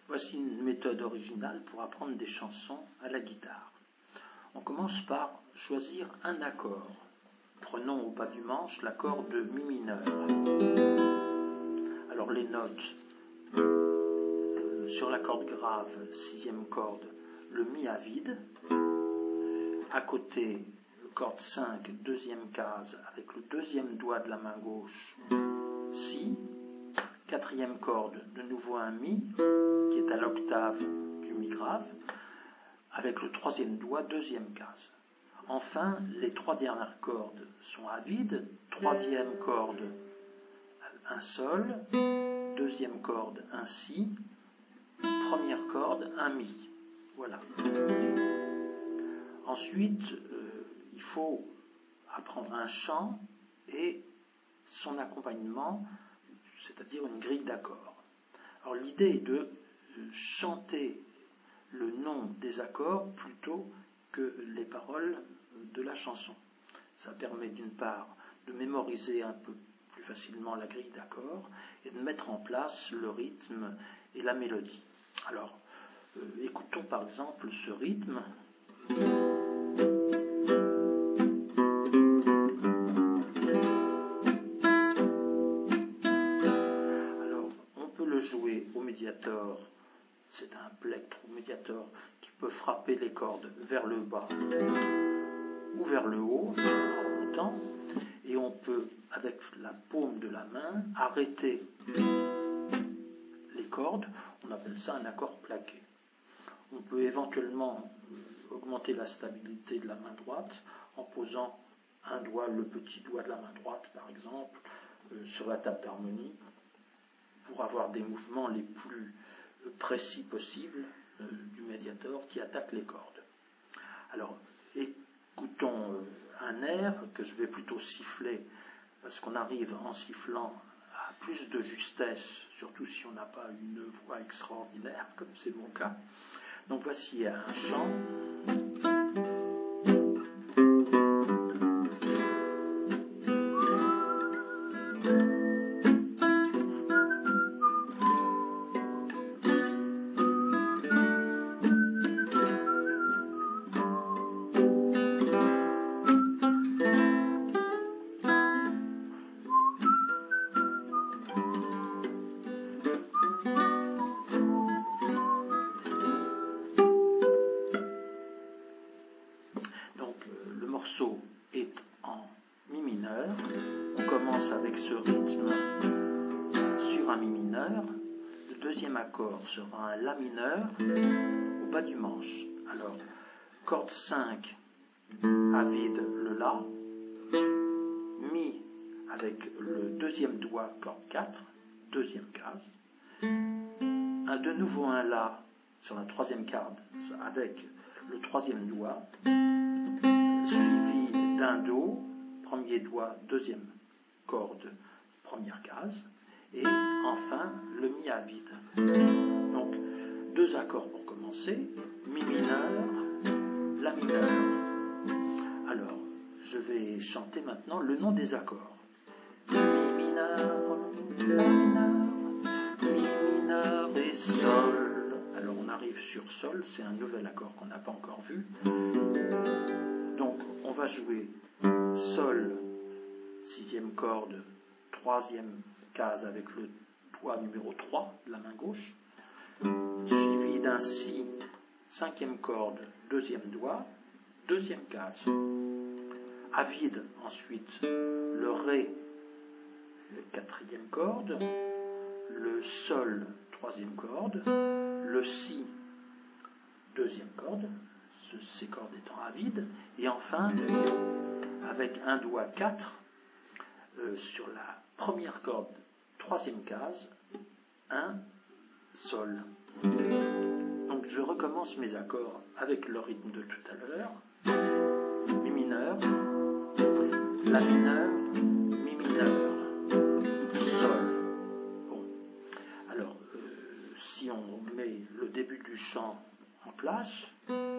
Voici une méthode originale pour apprendre des chansons à la guitare. On commence par choisir un accord. Prenons au bas du manche l'accord de Mi mineur. Alors les notes, sur la corde grave, 6e corde, le Mi à vide. À côté, corde 5, 2e case, avec le 2e doigt de la main gauche, Si. 4e corde, de nouveau un Mi, qui est à l'octave du Mi grave, avec le 3e doigt, 2e case. Enfin, les 3 dernières cordes sont à vide. 3e corde, un Sol, 2e corde, un Si, 1re corde, un Mi. Voilà. Ensuite, il faut apprendre un chant et son accompagnement, c'est-à-dire une grille d'accords. Alors l'idée est de chanter le nom des accords plutôt que les paroles de la chanson. Ça permet d'une part de mémoriser un peu plus facilement la grille d'accords et de mettre en place le rythme et la mélodie. Alors, écoutons par exemple ce rythme. Jouer au médiator, c'est un plectre ou médiator qui peut frapper les cordes vers le bas ou vers le haut en remontant, et on peut avec la paume de la main arrêter les cordes. On appelle ça un accord plaqué. On peut éventuellement augmenter la stabilité de la main droite en posant un doigt, le petit doigt de la main droite par exemple, sur la table d'harmonie, pour avoir des mouvements les plus précis possibles du médiator qui attaque les cordes. Alors, écoutons un air que je vais plutôt siffler, parce qu'on arrive en sifflant à plus de justesse, surtout si on n'a pas une voix extraordinaire, comme c'est mon cas. Donc voici un chant. Le morceau est en Mi mineur. On commence avec ce rythme sur un Mi mineur. Le deuxième accord sera un La mineur au bas du manche. Alors, corde 5 à vide, le La. Mi avec le deuxième doigt, corde 4, deuxième case. De nouveau un La sur la troisième corde avec le troisième doigt, suivi d'un Do, premier doigt, deuxième corde, première case, et enfin le Mi à vide. Donc, 2 accords pour commencer, Mi mineur, La mineur. Alors, je vais chanter maintenant le nom des accords. Mi mineur, La mineur, Mi mineur et Sol. Alors on arrive sur Sol, c'est un nouvel accord qu'on n'a pas encore vu. Donc on va jouer Sol, 6e corde, 3e case avec le doigt numéro 3 de la main gauche, suivi d'un Si, 5e corde, 2e doigt, 2e case. À vide ensuite le Ré, 4e corde, le Sol, 3e corde, le Si, 2e corde, ces cordes étant à vide, et enfin, avec un doigt 4, sur la première corde, 3e case, un Sol. Donc je recommence mes accords avec le rythme de tout à l'heure. Mi mineur, La mineur, Mi mineur, Sol. Bon. Alors, si on met le début du chant en place,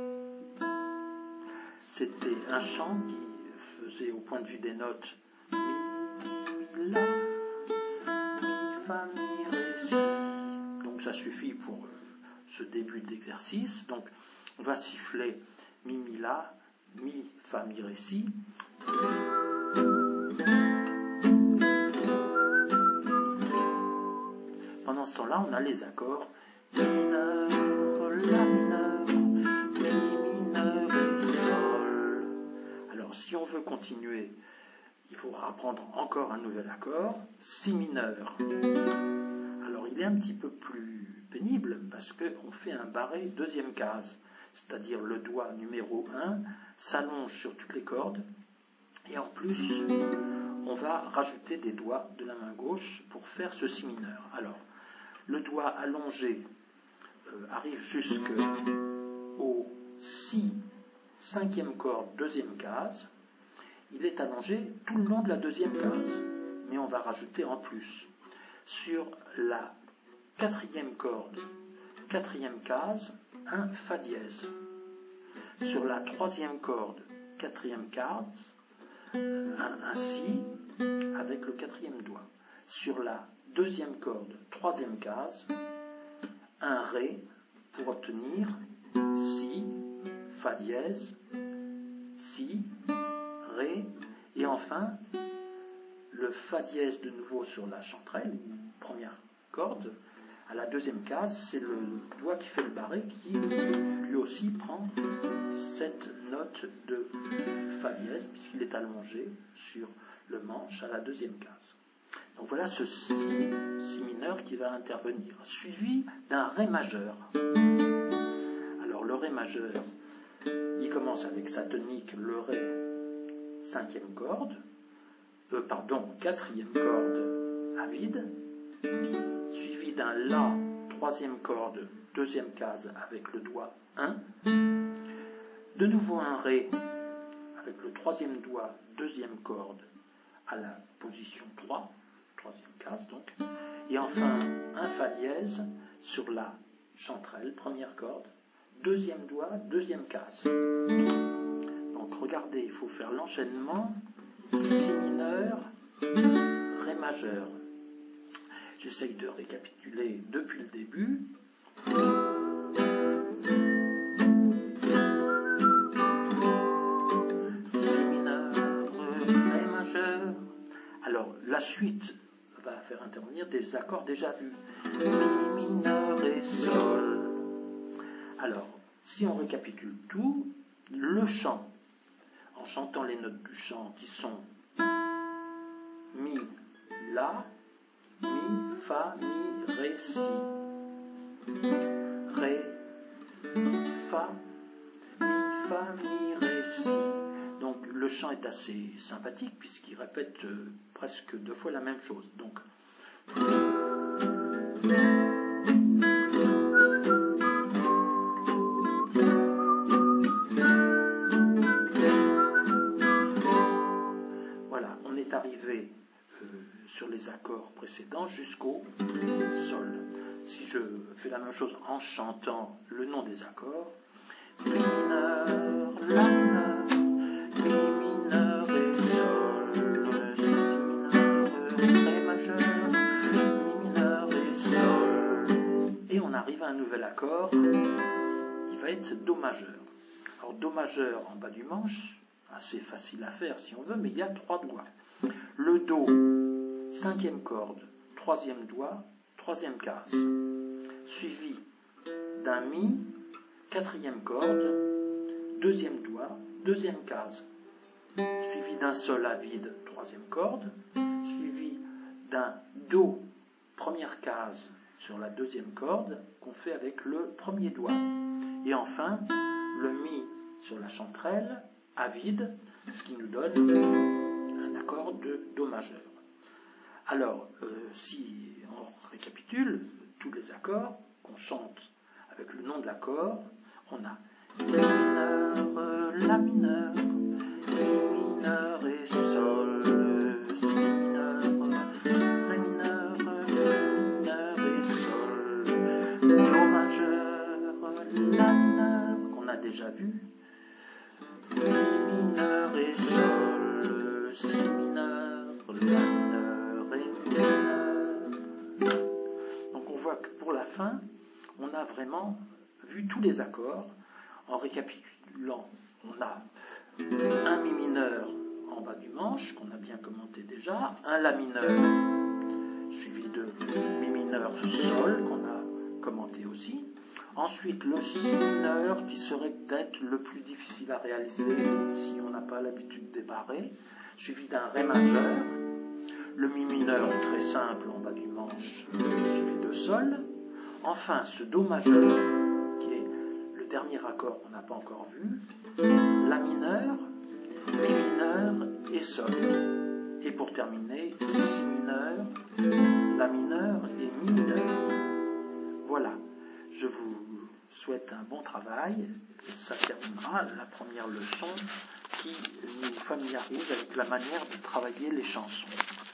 c'était un chant qui faisait au point de vue des notes Mi, La, Mi, Fa, Mi, Ré, Si. Donc ça suffit pour ce début d'exercice. Donc, on va siffler mi, mi, la, mi, fa, mi, ré, si. Pendant ce temps-là, on a les accords mi mineur, la mineur, mi mineur et sol. Alors, si on veut continuer, il faudra apprendre encore un nouvel accord, si mineur. Alors, il est un petit peu plus pénible parce qu'on fait un barré deuxième case, c'est-à-dire le doigt numéro 1 s'allonge sur toutes les cordes et en plus, on va rajouter des doigts de la main gauche pour faire ce si mineur. Alors, le doigt allongé arrive jusqu'au si, cinquième corde, deuxième case. Il est allongé tout le long de la deuxième case, mais on va rajouter en plus. Sur la quatrième corde, quatrième case, un fa dièse. Sur la troisième corde, quatrième case, un si avec le quatrième doigt. Sur la deuxième corde, troisième case, un ré pour obtenir si, fa dièse, si, ré, et enfin le fa dièse de nouveau sur la chanterelle, première corde. À la deuxième case, c'est le doigt qui fait le barré qui lui aussi prend cette note de fa dièse puisqu'il est allongé sur le manche à la deuxième case. Donc voilà ce si mineur qui va intervenir, suivi d'un ré majeur. Alors le ré majeur, il commence avec sa tonique, le ré, cinquième corde, quatrième corde à vide, suivi d'un la, troisième corde, deuxième case avec le doigt 1, de nouveau un ré avec le troisième doigt, deuxième corde à la position 3, troisième case donc, et enfin un fa dièse sur la chanterelle, première corde, deuxième doigt, deuxième case. Donc regardez, il faut faire l'enchaînement si mineur, ré majeur. J'essaye de récapituler depuis le début. Si mineur, ré majeur. Alors la suite va faire intervenir des accords déjà vus. Mi mineur et sol. Alors, si on récapitule tout, le chant, en chantant les notes du chant qui sont mi, la, mi, fa, mi, ré, si. Ré, fa, mi, ré, si. Donc le chant est assez sympathique puisqu'il répète presque 2 fois la même chose. Donc voilà, on est arrivé sur les accords précédents jusqu'au sol. Si je fais la même chose en chantant le nom des accords, mi mineur, la mineur, mi mineur et sol, si mineur, ré majeur, mi mineur et sol, et on arrive à un nouvel accord qui va être do majeur. Alors do majeur en bas du manche, assez facile à faire si on veut, mais il y a 3 doigts. Le do, cinquième corde, troisième doigt, troisième case, suivi d'un mi, quatrième corde, deuxième doigt, deuxième case, suivi d'un sol à vide, troisième corde, suivi d'un do, première case sur la deuxième corde qu'on fait avec le premier doigt, et enfin le mi sur la chanterelle à vide, ce qui nous donne un accord de do majeur. Alors, si on récapitule tous les accords qu'on chante avec le nom de l'accord, on a mi mineur, la mineur, mi mineur et sol, si mineur, ré mineur, mi mineur et sol, do majeur, la mineur, qu'on a déjà vu, mi mineur et sol, si mineur, la mineur et mi mineur. Donc on voit que pour la fin, on a vraiment vu tous les accords. En récapitulant, on a un mi mineur en bas du manche, qu'on a bien commenté déjà, un la mineur, suivi de mi mineur sol, qu'on a commenté aussi. Ensuite, le si mineur, qui serait peut-être le plus difficile à réaliser si on n'a pas l'habitude des barrés, suivi d'un ré majeur. Le mi mineur, très simple, en bas du manche, suivi de sol. Enfin, ce do majeur, qui est le dernier accord qu'on n'a pas encore vu, la mineur, mi mineur et sol. Et pour terminer, si mineur, la mineur et mi mineur. Voilà, je vous souhaite un bon travail. Ça terminera la première leçon qui nous familiarise avec la manière de travailler les chansons.